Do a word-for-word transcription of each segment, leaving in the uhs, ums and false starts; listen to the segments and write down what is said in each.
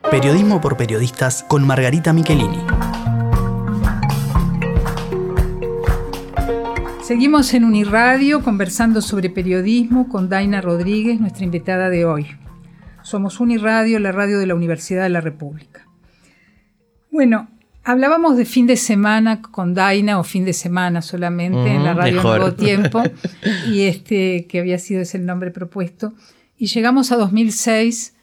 Periodismo por periodistas con Margarita Michelini. Seguimos en Uniradio conversando sobre periodismo con Daina Rodríguez, nuestra invitada de hoy. Somos Uniradio, la radio de la Universidad de la República. Bueno, hablábamos de fin de semana con Daina, o fin de semana solamente, mm, en la radio mejor. Nuevo Tiempo, y este que había sido ese el nombre propuesto. Y llegamos a dos mil seis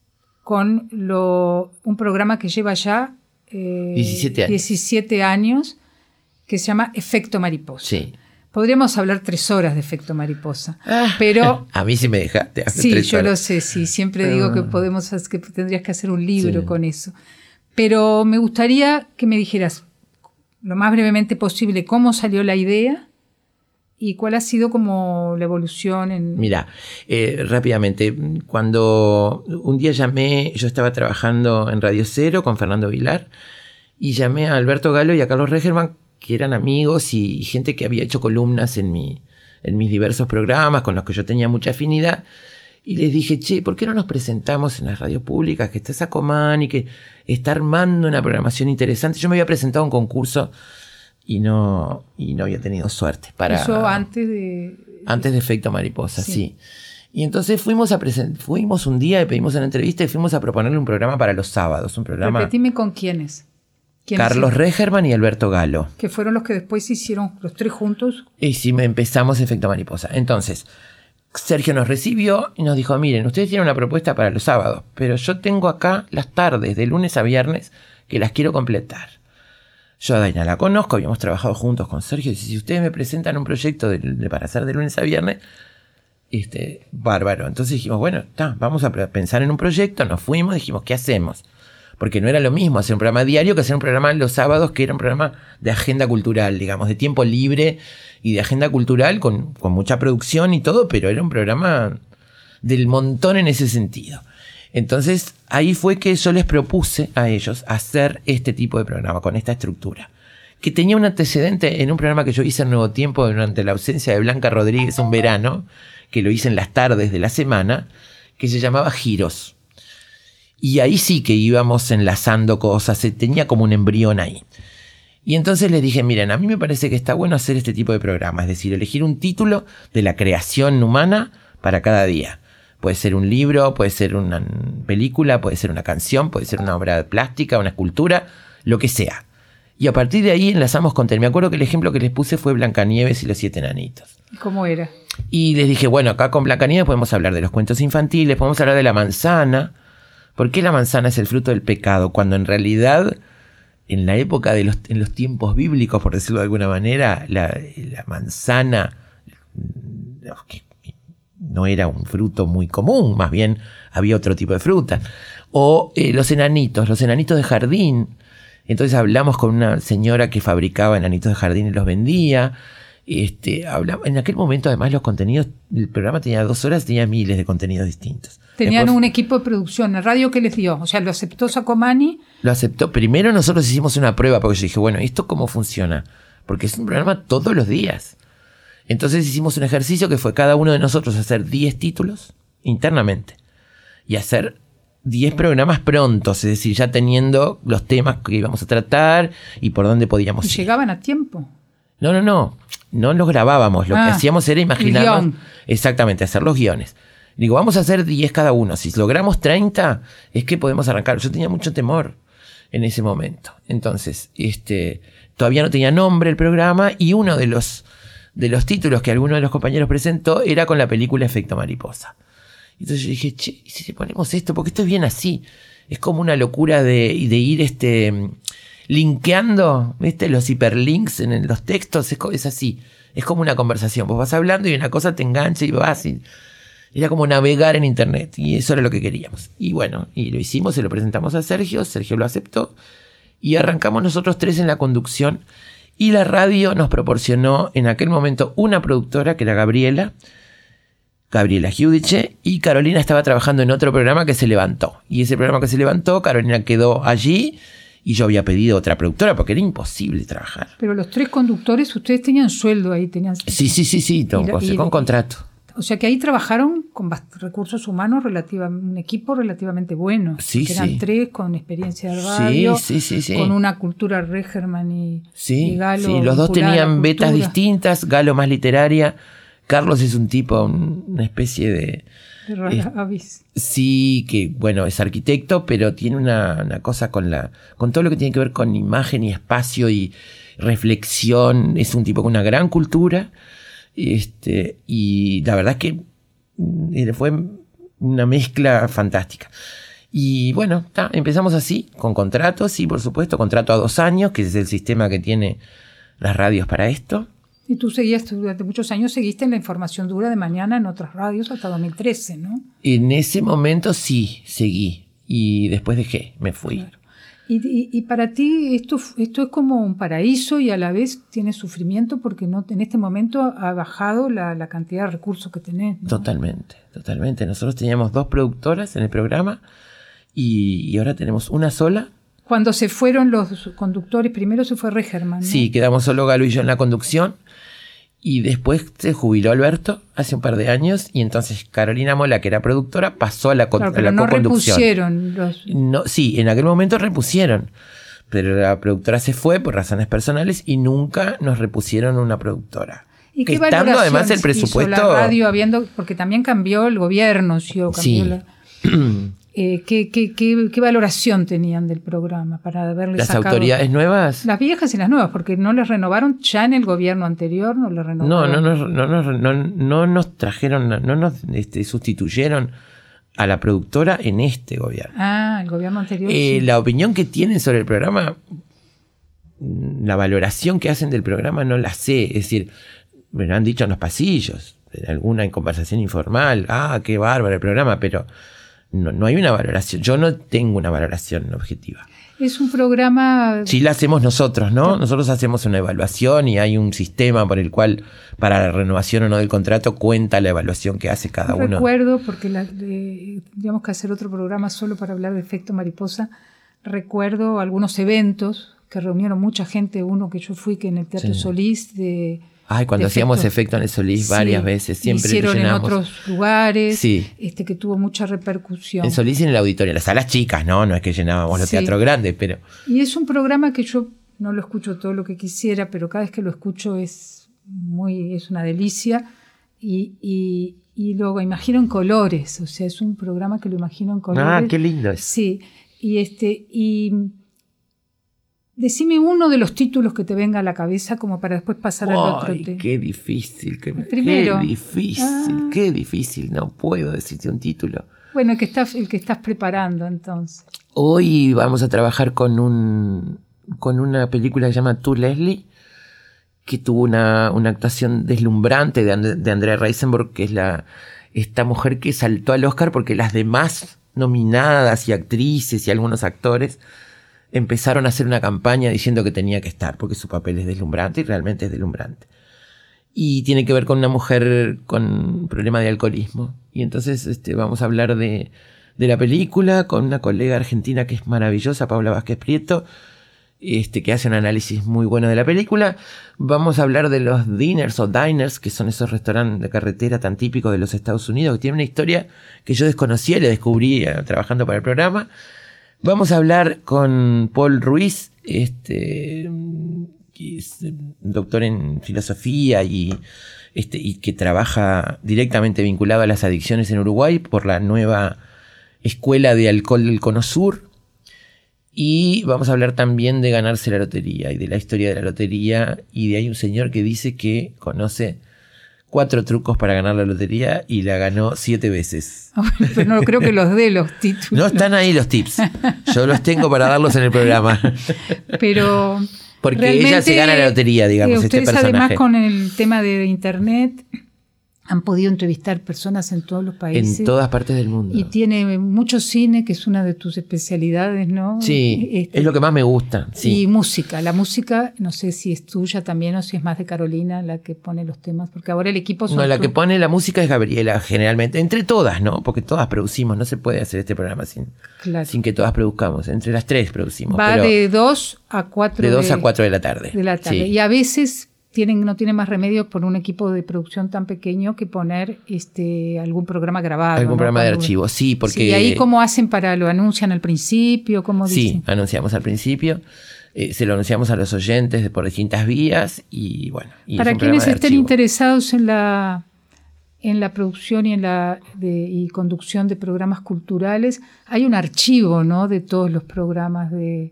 con lo, un programa que lleva ya eh, diecisiete años. diecisiete años, que se llama Efecto Mariposa. Sí. Podríamos hablar tres horas de Efecto Mariposa, Ah, pero... a mí sí me dejaste. Sí, tres yo horas. lo sé, sí. Siempre digo Ah. que podemos, que tendrías que hacer un libro Sí. con eso. Pero me gustaría que me dijeras, lo más brevemente posible, cómo salió la idea y cuál ha sido como la evolución en... Mira, eh, rápidamente, cuando un día llamé, yo estaba trabajando en Radio Cero con Fernando Vilar, y llamé a Alberto Galo y a Carlos Regerman, que eran amigos y, y gente que había hecho columnas en, mi, en mis diversos programas con los que yo tenía mucha afinidad, y les dije, che, ¿por qué no nos presentamos en las radios públicas? Que está Sacomán y que está armando una programación interesante. Yo me había presentado a un concurso y no, y no había tenido suerte. Para, Eso antes de... Antes de Efecto Mariposa, sí. Sí. Y entonces fuimos a present- fuimos un día y pedimos una entrevista y fuimos a proponerle un programa para los sábados. Un programa... Repetime con quiénes. ¿Quiénes Carlos son? Regerman y Alberto Galo. Que fueron los que después hicieron los tres juntos. Y sí, me empezamos Efecto Mariposa. Entonces, Sergio nos recibió y nos dijo, miren, ustedes tienen una propuesta para los sábados, pero yo tengo acá las tardes, de lunes a viernes, que las quiero completar. Yo a Daina la conozco, habíamos trabajado juntos con Sergio, y si ustedes me presentan un proyecto de, de, para hacer de lunes a viernes, este, bárbaro. Entonces dijimos, bueno, ta, vamos a pensar en un proyecto, nos fuimos, dijimos, ¿qué hacemos? Porque no era lo mismo hacer un programa diario que hacer un programa los sábados, que era un programa de agenda cultural, digamos, de tiempo libre y de agenda cultural con, con mucha producción y todo, pero era un programa del montón en ese sentido. Entonces, ahí fue que yo les propuse a ellos hacer este tipo de programa, con esta estructura, que tenía un antecedente en un programa que yo hice en Nuevo Tiempo durante la ausencia de Blanca Rodríguez un verano, que lo hice en las tardes de la semana, que se llamaba Giros. Y ahí sí que íbamos enlazando cosas, se tenía como un embrión ahí. Y entonces les dije, miren, a mí me parece que está bueno hacer este tipo de programa, es decir, elegir un título de la creación humana para cada día. Puede ser un libro, puede ser una película, puede ser una canción, puede ser una obra plástica, una escultura, lo que sea. Y a partir de ahí enlazamos con... Me acuerdo que el ejemplo que les puse fue Blancanieves y los siete enanitos. ¿Cómo era? Y les dije, bueno, acá con Blancanieves podemos hablar de los cuentos infantiles, podemos hablar de la manzana. ¿Por qué la manzana es el fruto del pecado? Cuando en realidad, en la época de los, en los tiempos bíblicos, por decirlo de alguna manera, la, la manzana que no era un fruto muy común, más bien había otro tipo de fruta. O eh, los enanitos, los enanitos de jardín. Entonces hablamos con una señora que fabricaba enanitos de jardín y los vendía. Este, hablamos, en aquel momento, además, los contenidos, el programa tenía dos horas, tenía miles de contenidos distintos. Tenían Después, un equipo de producción, ¿el radio qué les dio? O sea, ¿lo aceptó Sacomani? Lo aceptó. Primero nosotros hicimos una prueba, porque yo dije, bueno, ¿esto cómo funciona? Porque es un programa todos los días. Entonces hicimos un ejercicio que fue cada uno de nosotros hacer diez títulos internamente y hacer diez programas prontos, es decir, ya teniendo los temas que íbamos a tratar y por dónde podíamos ¿Y ir. llegaban a tiempo? No, no, no. No los grabábamos. Lo ah, que hacíamos era imaginarnos... guión. Exactamente, hacer los guiones. Digo, vamos a hacer diez cada uno. Si logramos treinta, es que podemos arrancar. Yo tenía mucho temor en ese momento. Entonces, este, todavía no tenía nombre el programa y uno de los, de los títulos que alguno de los compañeros presentó era con la película Efecto Mariposa. Entonces yo dije, che, ¿y si le ponemos esto? Porque esto es bien así. Es como una locura de, de ir este, linkeando, ¿viste? Los hiperlinks en los textos. Es, es así. Es como una conversación. Vos vas hablando y una cosa te engancha y vas y... Era como navegar en internet y eso era lo que queríamos. Y bueno, y lo hicimos, se lo presentamos a Sergio, Sergio lo aceptó y arrancamos nosotros tres en la conducción y la radio nos proporcionó en aquel momento una productora que era Gabriela, Gabriela Giudice, y Carolina estaba trabajando en otro programa que se levantó. Y ese programa que se levantó, Carolina quedó allí y yo había pedido otra productora porque era imposible trabajar. Pero los tres conductores, ustedes tenían sueldo ahí, tenían... Sí, sí, sí, sí, todo, y la, con, y, con contrato. O sea que ahí trabajaron con recursos humanos, relativa, un equipo relativamente bueno. Sí, eran sí. tres con experiencia de radio, sí, sí, sí, sí. con una cultura Regerman y, sí, y Galo. Sí, los dos tenían betas distintas, Galo más literaria, Carlos es un tipo, un, una especie de... de rara avis. Sí, que bueno, es arquitecto, pero tiene una, una cosa con la con todo lo que tiene que ver con imagen y espacio y reflexión. Es un tipo con una gran cultura. Este, y la verdad es que fue una mezcla fantástica. Y bueno, ta, empezamos así, con contratos, y por supuesto, contrato a dos años, que es el sistema que tiene las radios para esto. Y tú seguías, durante muchos años seguiste en la información dura de mañana en otras radios hasta dos mil trece, ¿no? En ese momento sí, seguí. Y después dejé, me fui. Claro. Y, y, y para ti esto, esto es como un paraíso y a la vez tienes sufrimiento porque no en este momento ha bajado la, la cantidad de recursos que tenés, ¿no? Totalmente, totalmente. Nosotros teníamos dos productoras en el programa y, y ahora tenemos una sola. Cuando se fueron los conductores, primero se fue Regerman, ¿no? Sí, quedamos solo Galo y yo en la conducción. Y después se jubiló Alberto hace un par de años y entonces Carolina Mola, que era productora, pasó a la, co- claro, a la no co-conducción. Repusieron los... No, sí, en aquel momento repusieron, pero la productora se fue por razones personales y nunca nos repusieron una productora. ¿Y qué Estando además el presupuesto... hizo la radio habiendo, porque también cambió el gobierno, ¿sí? O cambió Sí. la... Eh, ¿qué, qué, qué, ¿Qué valoración tenían del programa para haberle ¿Las sacado? autoridades nuevas? Las viejas y las nuevas, porque no les renovaron ya en el gobierno anterior, no les renovaron. No, no, no, no, no, no, no nos trajeron, no nos este, sustituyeron a la productora en este gobierno. Ah, el gobierno anterior. Eh, sí. La opinión que tienen sobre el programa, la valoración que hacen del programa no la sé. Es decir, me lo han dicho en los pasillos, en alguna en conversación informal. Ah, qué bárbaro el programa, pero no, no hay una valoración. Yo no tengo una valoración objetiva. Es un programa... Sí la hacemos nosotros, ¿no? Nosotros hacemos una evaluación y hay un sistema por el cual para la renovación o no del contrato cuenta la evaluación que hace cada uno. Recuerdo, porque la, de, tendríamos que hacer otro programa solo para hablar de efecto mariposa, recuerdo algunos eventos que reunieron mucha gente, uno que yo fui que en el Teatro Sí. Solís de... Ay, cuando de hacíamos efecto. efecto en el Solís varias Sí, veces, siempre lo hicieron en llenamos. otros lugares, Sí. este, que tuvo mucha repercusión. En Solís y en el auditorio, en las salas chicas, ¿no? No es que llenábamos los Sí. teatros grandes, pero... Y es un programa que yo no lo escucho todo lo que quisiera, pero cada vez que lo escucho es muy es una delicia y, y, y luego imagino en colores, o sea, es un programa que lo imagino en colores. Ah, qué lindo es. Sí, y este y decime uno de los títulos que te venga a la cabeza como para después pasar al otro Ay, tema. qué difícil, qué, Primero. qué difícil, Ah. qué difícil. No puedo decirte un título. Bueno, el que estás el que estás preparando entonces. Hoy vamos a trabajar con un con una película que se llama Tú, Leslie, que tuvo una, una actuación deslumbrante de, And- de Andrea Riseborough, que es la esta mujer que saltó al Oscar porque las demás nominadas y actrices y algunos actores empezaron a hacer una campaña diciendo que tenía que estar porque su papel es deslumbrante y realmente es deslumbrante. Y tiene que ver con una mujer con un problema de alcoholismo. Y entonces este, vamos a hablar de, de la película con una colega argentina que es maravillosa, Paula Vázquez Prieto, este, que hace un análisis muy bueno de la película. Vamos a hablar de los diners o diners, que son esos restaurantes de carretera tan típicos de los Estados Unidos, que tienen una historia que yo desconocía y la descubrí eh, trabajando para el programa. Vamos a hablar con Paul Ruiz, este, que es doctor en filosofía y, este, y que trabaja directamente vinculado a las adicciones en Uruguay por la nueva escuela de alcohol del Cono Sur. Y vamos a hablar también de ganarse la lotería y de la historia de la lotería. Y de ahí un señor que dice que conoce cuatro trucos para ganar la lotería y la ganó siete veces. Pero no creo que los dé los títulos. No están ahí los tips. Yo los tengo para darlos en el programa. Pero porque ella se gana la lotería, digamos, eh, este ustedes personaje. además con el tema de internet han podido entrevistar personas en todos los países. En todas partes del mundo. Y tiene mucho cine, que es una de tus especialidades, ¿no? Sí, Este, es lo que más me gusta. Sí. Y música. La música, no sé si es tuya también o si es más de Carolina la que pone los temas, porque ahora el equipo son No, la tú. que pone la música es Gabriela, generalmente. Entre todas, ¿no? Porque todas producimos. No se puede hacer este programa sin, Claro. sin que todas produzcamos. Entre las tres producimos. Va pero de dos a cuatro de dos a cuatro de la tarde. de la tarde. Sí. Y a veces tienen, no tienen más remedio por un equipo de producción tan pequeño que poner este, algún programa grabado. Algún ¿no? programa Cuando, de archivo, sí, porque... Sí, ¿y ahí cómo hacen para, lo anuncian al principio? ¿Cómo sí, dicen? anunciamos al principio, eh, se lo anunciamos a los oyentes de, por distintas vías y bueno. Y para es un quienes programa de estén archivo. interesados en la, en la producción y en la de, y conducción de programas culturales, hay un archivo, ¿no?, de todos los programas de...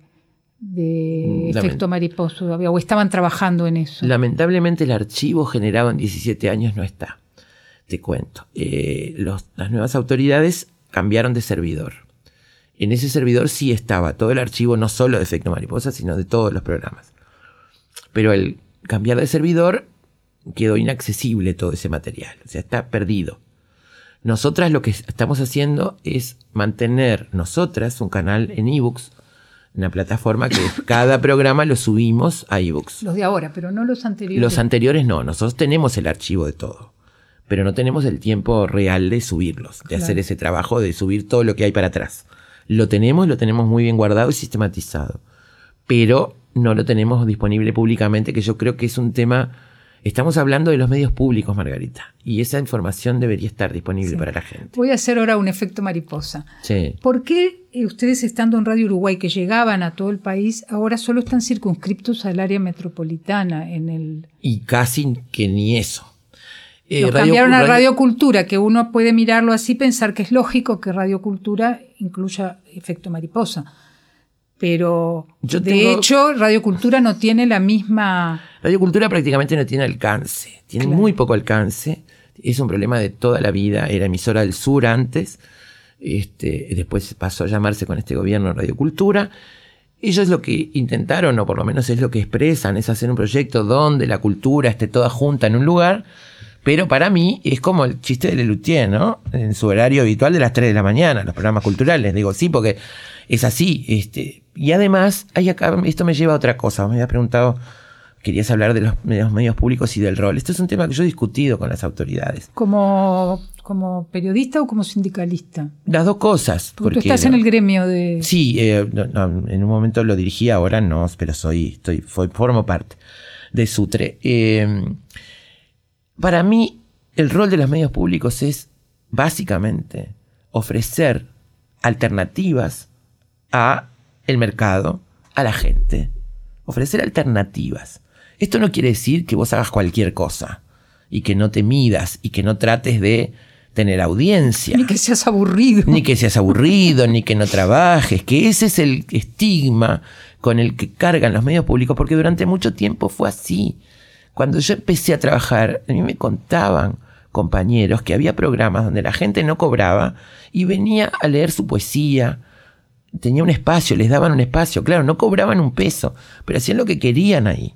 de Lament- Efecto Mariposa, o estaban trabajando en eso. Lamentablemente el archivo generado en diecisiete años no está. Te cuento. Eh, los, las nuevas autoridades cambiaron de servidor. En ese servidor sí estaba todo el archivo, no solo de Efecto Mariposa, sino de todos los programas. Pero al cambiar de servidor quedó inaccesible todo ese material. O sea, está perdido. Nosotras lo que estamos haciendo es mantener nosotras un canal en ebooks, una plataforma que cada programa lo subimos a ebooks. Los de ahora, pero no los anteriores. Los anteriores no, nosotros tenemos el archivo de todo, pero no tenemos el tiempo real de subirlos, de Claro. hacer ese trabajo de subir todo lo que hay para atrás. Lo tenemos, lo tenemos muy bien guardado y sistematizado, pero no lo tenemos disponible públicamente, que yo creo que es un tema... Estamos hablando de los medios públicos, Margarita, y esa información debería estar disponible Sí. para la gente. Voy a hacer ahora un efecto mariposa. Sí. ¿Por qué eh, ustedes, estando en Radio Uruguay, que llegaban a todo el país, ahora solo están circunscriptos al área metropolitana? En el Y casi que ni eso. Eh, Nos Radio- cambiaron a Radio- Radio Cultura, que uno puede mirarlo así, pensar que es lógico que Radio Cultura incluya efecto mariposa. Pero, Yo de tengo- hecho, Radio Cultura no tiene la misma... Radio Cultura prácticamente no tiene alcance, tiene Claro. muy poco alcance, es un problema de toda la vida, era emisora del sur antes, este, después pasó a llamarse con este gobierno Radio Cultura. Ellos lo que intentaron, o por lo menos es lo que expresan, es hacer un proyecto donde la cultura esté toda junta en un lugar, pero para mí es como el chiste de Lelutier, ¿no? En su horario habitual de las tres de la mañana, los programas culturales, digo, sí, porque es así, este, y además, hay acá, esto me lleva a otra cosa, me habías preguntado... Querías hablar de los medios, medios públicos y del rol. Este es un tema que yo he discutido con las autoridades. Como, como periodista o como sindicalista. Las dos cosas. Porque tú Porque, estás en el gremio de... Sí, eh, no, no, en un momento lo dirigí, ahora no, pero soy, estoy, fue, formo parte de Sutre. Eh, para mí, el rol de los medios públicos es básicamente ofrecer alternativas a el mercado, a la gente. Ofrecer alternativas. Esto no quiere decir que vos hagas cualquier cosa y que no te midas y que no trates de tener audiencia. Ni que seas aburrido. Ni que seas aburrido, ni que no trabajes, que ese es el estigma con el que cargan los medios públicos, porque durante mucho tiempo fue así. Cuando yo empecé a trabajar, a mí me contaban compañeros que había programas donde la gente no cobraba y venía a leer su poesía, tenía un espacio, les daban un espacio, claro, no cobraban un peso, pero hacían lo que querían ahí.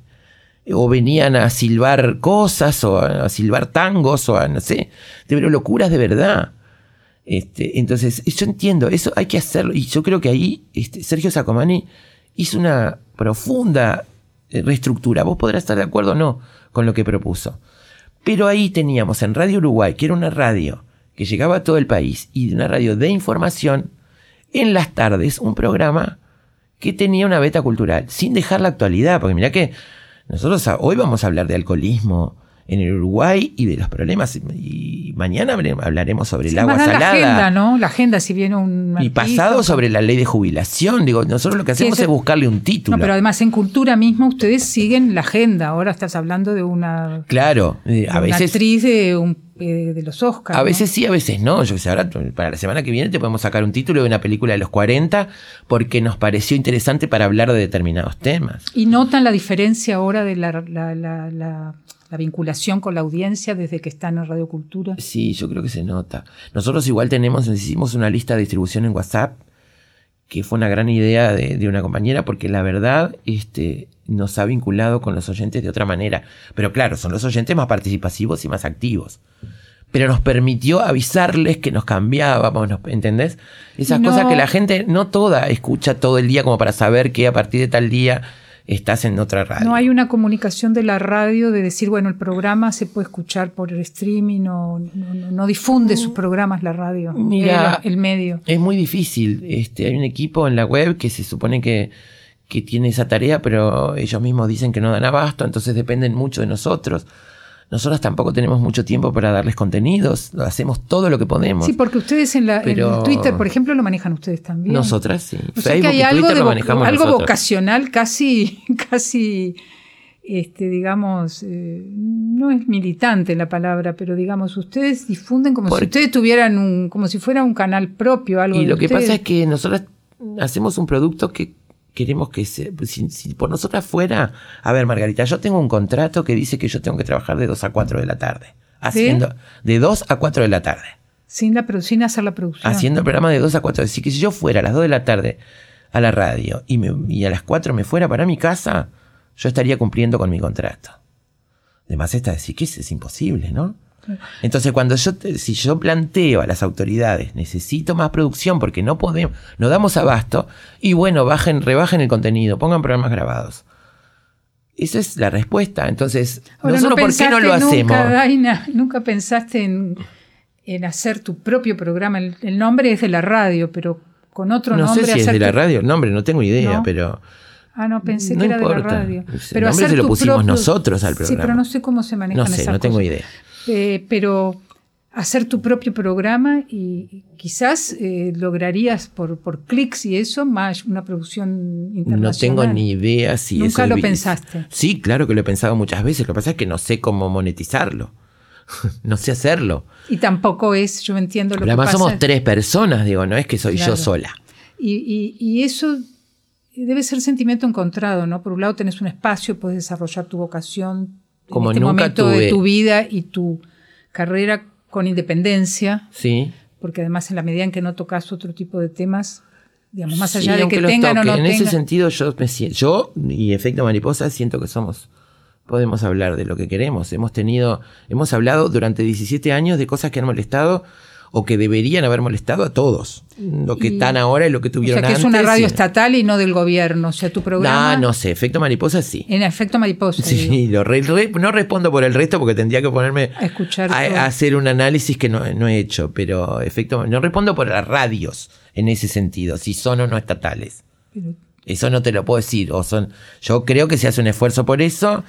O venían a silbar cosas, o a, a silbar tangos, o a, no sé, pero locuras de verdad. Este, entonces, yo entiendo, eso hay que hacerlo, y yo creo que ahí este, Sergio Sacomani hizo una profunda reestructura. Vos podrás estar de acuerdo o no con lo que propuso. Pero ahí teníamos en Radio Uruguay, que era una radio que llegaba a todo el país, y una radio de información, en las tardes, un programa que tenía una beta cultural, sin dejar la actualidad, porque mirá que nosotros hoy vamos a hablar de alcoholismo en el Uruguay y de los problemas, y mañana hablaremos sobre el agua Además, salada. la agenda, ¿no? La agenda, si viene un Y artista, pasado sobre la ley de jubilación. Digo, nosotros lo que hacemos Sí, eso- es buscarle un título. No, pero además en cultura misma ustedes siguen la agenda. Ahora estás hablando de una, Claro, eh, de a una veces... actriz de, un, eh, de los Oscars. A ¿no? veces sí, a veces no. Yo qué sé, ahora para la semana que viene te podemos sacar un título de una película de los cuarenta porque nos pareció interesante para hablar de determinados temas. ¿Y notan la diferencia ahora de la, la, la, la, la vinculación con la audiencia desde que están en Radio Cultura? Sí, yo creo que se nota. Nosotros igual tenemos, hicimos una lista de distribución en WhatsApp, que fue una gran idea de, de una compañera, porque la verdad este, nos ha vinculado con los oyentes de otra manera. Pero claro, son los oyentes más participativos y más activos. Pero nos permitió avisarles que nos cambiábamos, nos- ¿entendés? Esas No. cosas que la gente no toda escucha todo el día como para saber que a partir de tal día estás en otra radio. No hay una comunicación de la radio de decir, bueno, el programa se puede escuchar por el streaming o no, no- no difunde sus programas la radio, Mira, el, el medio. Es muy difícil. Este, hay un equipo en la web que se supone que, que tiene esa tarea, pero ellos mismos dicen que no dan abasto, entonces dependen mucho de nosotros. Nosotros tampoco tenemos mucho tiempo para darles contenidos, hacemos todo lo que podemos. Sí, porque ustedes en, la, pero en Twitter, por ejemplo, lo manejan ustedes también. Nosotras sí. O sea que hay algo, de vo- algo vocacional casi, casi este, digamos, eh, no es militante la palabra, pero digamos, ustedes difunden como porque, si ustedes tuvieran un, como si fuera un canal propio, algo y de lo que ustedes. pasa es que nosotros hacemos un producto que queremos que se, si, si por nosotras fuera, a ver, Margarita, yo tengo un contrato que dice que yo tengo que trabajar de dos a cuatro de la tarde, haciendo ¿sí? de dos a cuatro de la tarde. Sin la sin hacer la producción. Haciendo el programa de dos a cuatro. Así que si yo fuera a las dos de la tarde a la radio y, me, y a las cuatro me fuera para mi casa, yo estaría cumpliendo con mi contrato. Además está decir que es, es imposible, ¿no? Entonces, cuando yo, si yo planteo a las autoridades, necesito más producción porque no podemos, no damos abasto, y bueno, bajen, rebajen el contenido, pongan programas grabados. Esa es la respuesta. Entonces, ahora, nosotros, ¿no ¿por qué no lo nunca, hacemos? Daina, nunca pensaste en, en hacer tu propio programa. El, el nombre es de la radio, pero con otro no nombre. No sé si es de la radio el nombre, no tengo idea, ¿no? pero... Ah, no, pensé no que era importa. de la radio. El pero nombre se lo pusimos propio... nosotros al programa. Sí, pero no sé cómo se manejan no sé, esas no tengo cosas. idea. Eh, pero hacer tu propio programa y quizás eh, lograrías por, por clics y eso más una producción internacional. No tengo ni idea si ¿Nunca eso... lo es... pensaste? Sí, claro que lo he pensado muchas veces. Lo que pasa es que no sé cómo monetizarlo. No sé hacerlo. Y tampoco es, yo entiendo lo pero que además pasa. Somos tres personas, digo, no es que soy claro. yo sola. Y, y, y eso debe ser sentimiento encontrado, ¿no? Por un lado tenés un espacio, puedes desarrollar tu vocación como en este nunca momento tuve. de tu vida y tu carrera con independencia. Sí. Porque además en la medida en que no tocas otro tipo de temas, digamos, más allá sí, de que tengan toque. o no en tengan. En ese sentido yo me siento, yo y Efecto Mariposa siento que somos, podemos hablar de lo que queremos. Hemos tenido, hemos hablado durante diecisiete años de cosas que han molestado o que deberían haber molestado a todos. Lo que y, están ahora y lo que tuvieron antes. O sea, que antes, es una radio y... estatal y no del gobierno. O sea, tu programa... Ah, no sé. Efecto Mariposa sí. En Efecto Mariposa. Sí, lo re, re, no respondo por el resto porque tendría que ponerme a, escuchar a, a hacer un análisis que no, no he hecho. Pero efecto, no respondo por las radios en ese sentido, si son o no estatales. Pero... Eso no te lo puedo decir. O son, yo creo que se hace un esfuerzo por eso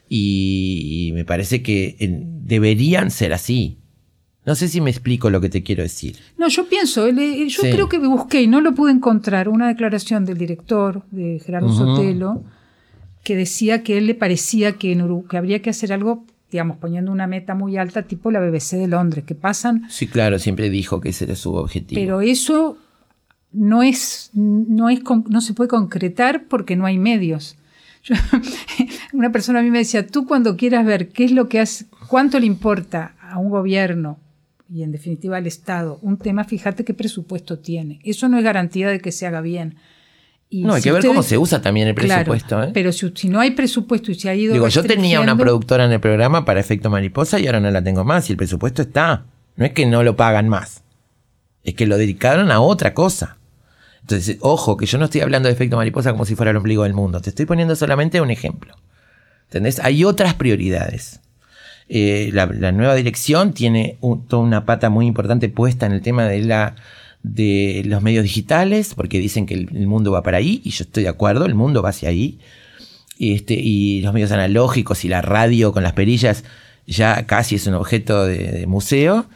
y, y me parece que en, deberían ser así. No sé si me explico lo que te quiero decir. No, yo pienso, yo sí. creo que busqué y no lo pude encontrar, una declaración del director, de Gerardo uh-huh. Sotelo, que decía que a él le parecía que, en Uruguay, que habría que hacer algo, digamos, poniendo una meta muy alta, tipo la B B C de Londres, que pasan... Sí, claro, siempre dijo que ese era su objetivo. Pero eso no es, no es, no se puede concretar porque no hay medios. Yo, una persona a mí me decía, tú cuando quieras ver qué es lo que hace, cuánto le importa a un gobierno y en definitiva al Estado un tema, fíjate qué presupuesto tiene. Eso no es garantía de que se haga bien. Y no, hay si que ver ustedes, cómo se usa también el presupuesto. Claro, ¿eh? pero si, si no hay presupuesto y se ha ido Digo, yo tenía una productora en el programa para Efecto Mariposa y ahora no la tengo más y el presupuesto está. No es que no lo pagan más. Es que lo dedicaron a otra cosa. Entonces, ojo, que yo no estoy hablando de Efecto Mariposa como si fuera el ombligo del mundo. Te estoy poniendo solamente un ejemplo. ¿Entendés? Hay otras prioridades. Eh, la, la nueva dirección tiene un, toda una pata muy importante puesta en el tema de, la, de los medios digitales, porque dicen que el, el mundo va para ahí, y yo estoy de acuerdo, el mundo va hacia ahí. Este, y los medios analógicos y la radio con las perillas ya casi es un objeto de, de museo.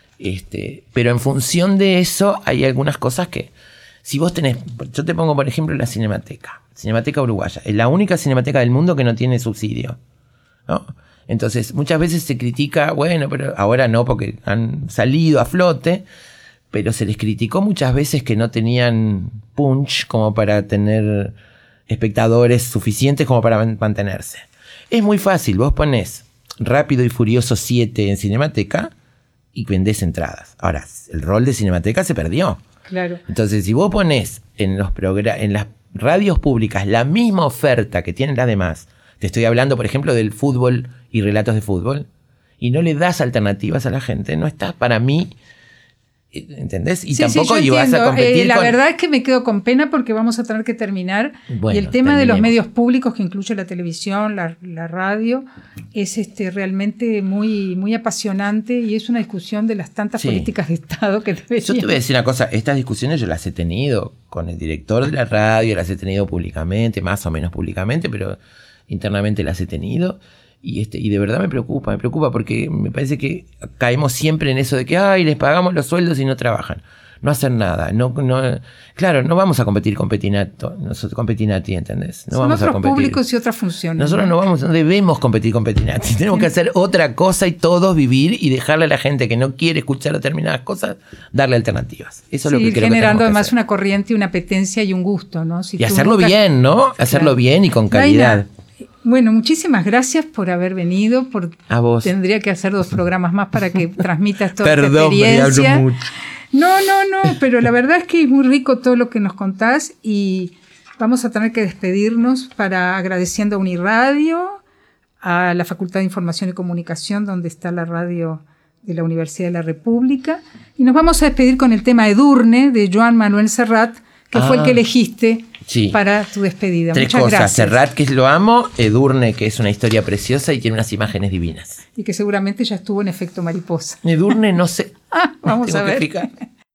Este, pero en función de eso hay algunas cosas que, si vos tenés, yo te pongo por ejemplo la Cinemateca, Cinemateca Uruguaya, es la única cinemateca del mundo que no tiene subsidio, ¿no? Entonces, muchas veces se critica, bueno, pero ahora no porque han salido a flote, pero se les criticó muchas veces que no tenían punch como para tener espectadores suficientes como para mantenerse. Es muy fácil, vos ponés Rápido y Furioso siete en Cinemateca y vendés entradas. Ahora, el rol de Cinemateca se perdió. Claro. Entonces, si vos ponés en, los progra- en las radios públicas la misma oferta que tienen las demás, te estoy hablando, por ejemplo, del fútbol y relatos de fútbol, y no le das alternativas a la gente, no estás, para mí, ¿Entendés? Y sí, tampoco sí, ibas a competir eh, La con... verdad es que me quedo con pena porque vamos a tener que terminar. Bueno, y el tema terminemos. de los medios públicos, que incluye la televisión, la, la radio, es este, realmente muy, muy apasionante y es una discusión de las tantas Sí. políticas de Estado que deberían. Yo te voy a decir una cosa, estas discusiones yo las he tenido con el director de la radio, las he tenido públicamente, más o menos públicamente, pero internamente las he tenido. Y, este, y de verdad me preocupa, me preocupa porque me parece que caemos siempre en eso de que ay, les pagamos los sueldos y no trabajan. No hacen nada. No, no, claro, no vamos a competir con Petinato, nosotros con Petinati, ¿entendés? No Son vamos otros a competir. públicos y otras funciones. Nosotros no vamos, no debemos competir con Petinati. Tenemos que hacer otra cosa y todos vivir y dejarle a la gente que no quiere escuchar determinadas cosas, darle alternativas. Eso es lo Sí, que creo generando que además hacer. una corriente, una apetencia y un gusto, ¿no? Si Y tú hacerlo nunca- bien, ¿no? Hacerlo Claro. bien y con calidad. Daina, bueno, muchísimas gracias por haber venido. Por... A vos. Tendría que hacer dos programas más para que transmitas toda Perdón, esta me experiencia. hablo mucho. No, no, no, pero la verdad es que es muy rico todo lo que nos contás y vamos a tener que despedirnos para agradeciendo a Uniradio, a la Facultad de Información y Comunicación, donde está la radio de la Universidad de la República, y nos vamos a despedir con el tema Edurne de Joan Manuel Serrat, que fue el Ah, que elegiste sí. para tu despedida. Tres Muchas cosas. gracias. Serrat, que lo amo. Edurne, que es una historia preciosa y tiene unas imágenes divinas. Y que seguramente ya estuvo en efecto mariposa. Edurne, no sé. Ah, vamos Tengo a que ver. fijar.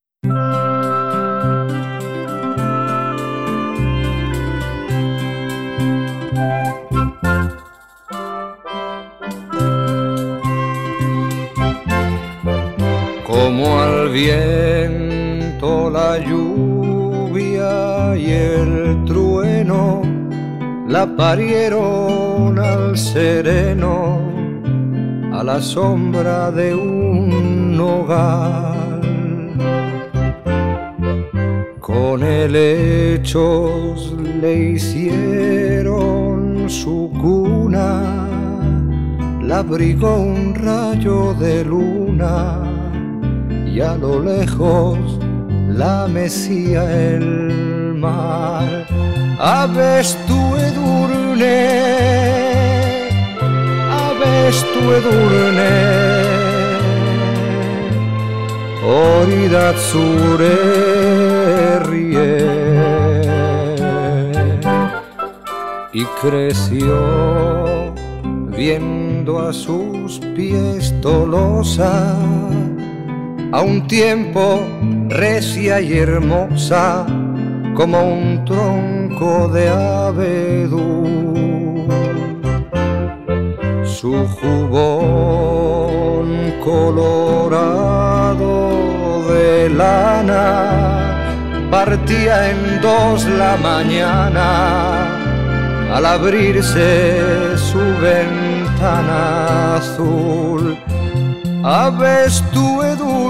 Como al viento la lluvia y el trueno la parieron al sereno, a la sombra de un hogar. Con helechos le hicieron su cuna, la abrigó un rayo de luna y a lo lejos la mecía el mar. Aves tu Edurne, aves tu Edurne, oridazzure rie. Y creció viendo a sus pies Tolosa, a un tiempo recia y hermosa como un tronco de abedul. Su jubón colorado de lana partía en dos la mañana al abrirse su ventana azul. Aves tu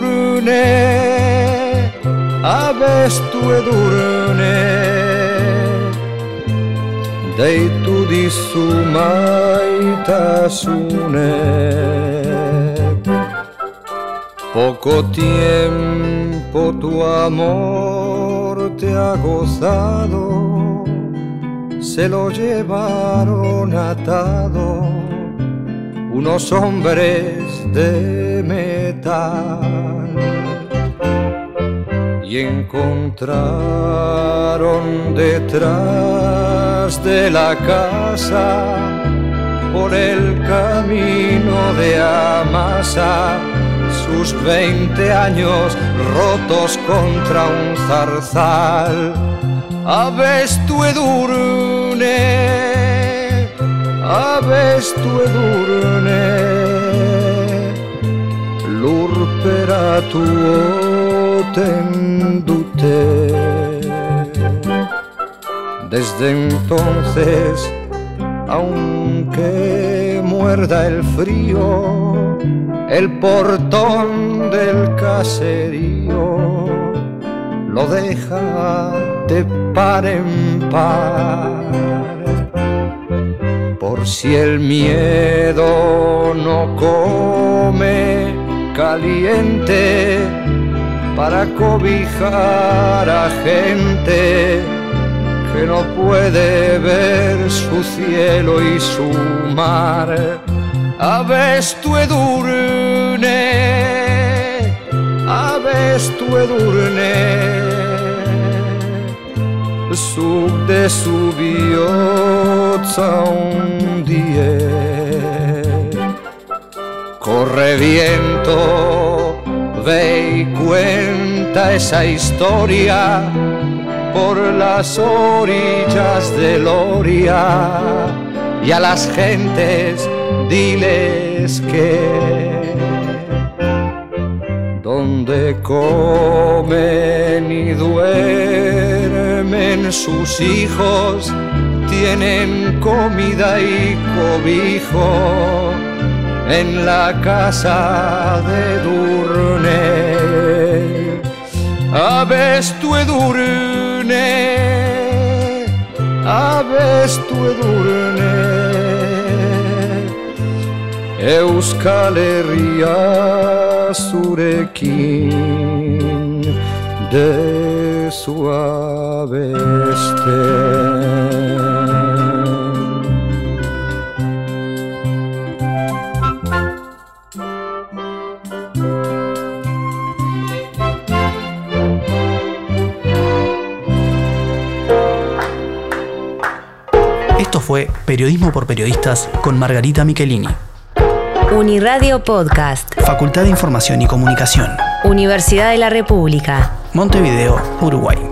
Edurne, aves tu Edurne, deitu dizu maitasune. Poco tiempo tu amor te ha gozado, se lo llevaron atado unos hombres de metal y encontraron detrás de la casa por el camino de Amasa sus veinte años rotos contra un zarzal. Aves tu Edurne, aves tu Edurne, lurpera tu otendute. Desde entonces, aunque muerda el frío, el portón del caserío lo deja de par en par. Por si el miedo no come caliente para cobijar a gente que no puede ver su cielo y su mar. Aves tu Edurne, avestu edurne, zuk dezu bihotza hundie. Corre viento, ve y cuenta esa historia por las orillas del Oria, y a las gentes diles que donde comen y duermen sus hijos tienen comida y cobijo en la casa de Durne. Avestu edurne, avestu edurne, Euskal Herria zurekin dezu abesten. Esto fue Periodismo por Periodistas con Margarita Michelini. Uniradio Podcast. Facultad de Información y Comunicación. Universidad de la República. Montevideo, Uruguay.